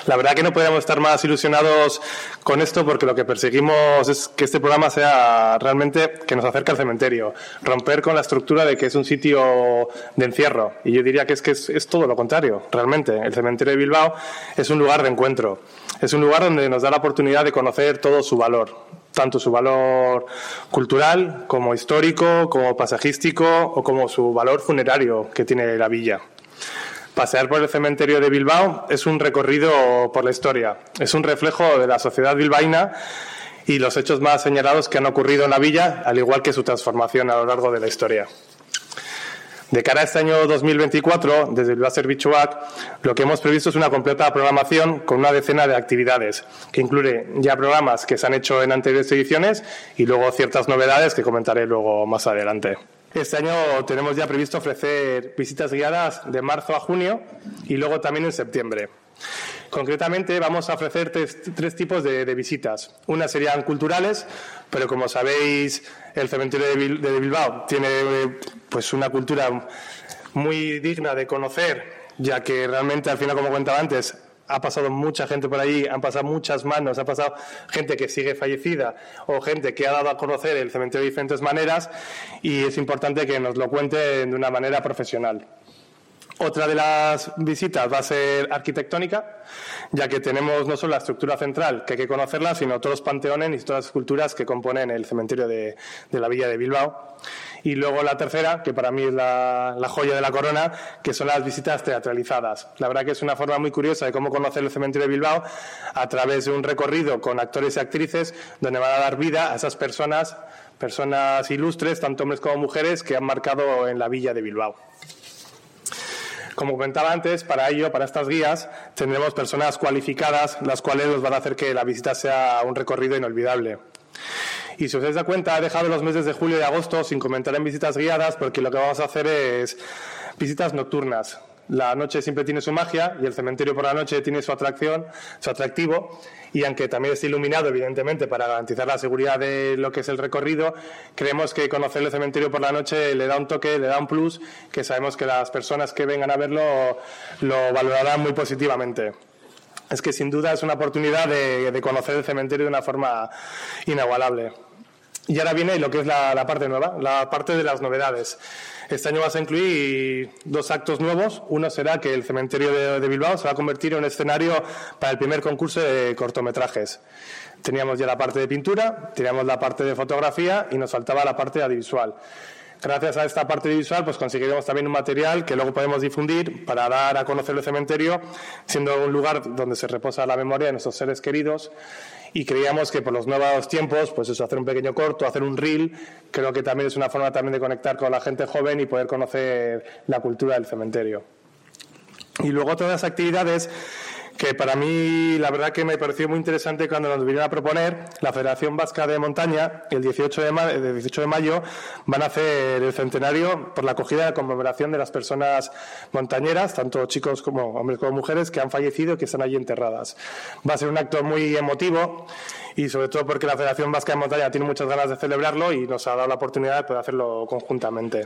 La verdad que no podríamos estar más ilusionados con esto porque lo que perseguimos es que este programa sea realmente que nos acerque al cementerio, romper con la estructura de que es un sitio de encierro. Y yo diría que es todo lo contrario, realmente. El cementerio de Bilbao es un lugar de encuentro, es un lugar donde nos da la oportunidad de conocer todo su valor, tanto su valor cultural como histórico, como paisajístico o como su valor funerario que tiene la villa. Pasear por el cementerio de Bilbao es un recorrido por la historia, es un reflejo de la sociedad bilbaína y los hechos más señalados que han ocurrido en la villa, al igual que su transformación a lo largo de la historia. De cara a este año 2024, desde Bilbao Zerbitzuak, lo que hemos previsto es una completa programación con una decena de actividades, que incluye ya programas que se han hecho en anteriores ediciones y luego ciertas novedades que comentaré luego más adelante. Este año tenemos ya previsto ofrecer visitas guiadas de marzo a junio y luego también en septiembre. Concretamente vamos a ofrecer tres tipos de visitas. Unas serían culturales, pero como sabéis el cementerio de Bilbao tiene pues una cultura muy digna de conocer, ya que realmente al final, como comentaba antes, ha pasado mucha gente por allí, han pasado muchas manos, ha pasado gente que sigue fallecida o gente que ha dado a conocer el cementerio de diferentes maneras y es importante que nos lo cuenten de una manera profesional. Otra de las visitas va a ser arquitectónica, ya que tenemos no solo la estructura central, que hay que conocerla, sino todos los panteones y todas las esculturas que componen el cementerio de la villa de Bilbao. Y luego la tercera, que para mí es la joya de la corona, que son las visitas teatralizadas. La verdad que es una forma muy curiosa de cómo conocer el cementerio de Bilbao a través de un recorrido con actores y actrices donde van a dar vida a esas personas ilustres, tanto hombres como mujeres, que han marcado en la villa de Bilbao. Como comentaba antes, para ello, para estas guías, tendremos personas cualificadas, las cuales nos van a hacer que la visita sea un recorrido inolvidable. Y si os dais cuenta, he dejado los meses de julio y agosto sin comentar en visitas guiadas, porque lo que vamos a hacer es visitas nocturnas. La noche siempre tiene su magia y el cementerio por la noche tiene su atracción, su atractivo, y aunque también esté iluminado, evidentemente, para garantizar la seguridad de lo que es el recorrido, creemos que conocer el cementerio por la noche le da un toque, le da un plus, que sabemos que las personas que vengan a verlo lo valorarán muy positivamente. Es que sin duda es una oportunidad de conocer el cementerio de una forma inigualable. Y ahora viene lo que es la parte nueva, la parte de las novedades. Este año vas a incluir 2 actos nuevos. Uno será que el cementerio de Bilbao se va a convertir en un escenario para el primer concurso de cortometrajes. Teníamos ya la parte de pintura, teníamos la parte de fotografía y nos faltaba la parte audiovisual. Gracias a esta parte visual pues conseguiremos también un material que luego podemos difundir para dar a conocer el cementerio, siendo un lugar donde se reposa la memoria de nuestros seres queridos. Y creíamos que por los nuevos tiempos, pues eso, hacer un pequeño corto, hacer un reel, creo que también es una forma también de conectar con la gente joven y poder conocer la cultura del cementerio. Y luego todas las actividades que para mí la verdad que me pareció muy interesante cuando nos vinieron a proponer. La Federación Vasca de Montaña, el 18 de mayo, van a hacer el centenario por la acogida y la conmemoración de las personas montañeras, tanto chicos como hombres como mujeres, que han fallecido y que están allí enterradas. Va a ser un acto muy emotivo y sobre todo porque la Federación Vasca de Montaña tiene muchas ganas de celebrarlo y nos ha dado la oportunidad de poder hacerlo conjuntamente.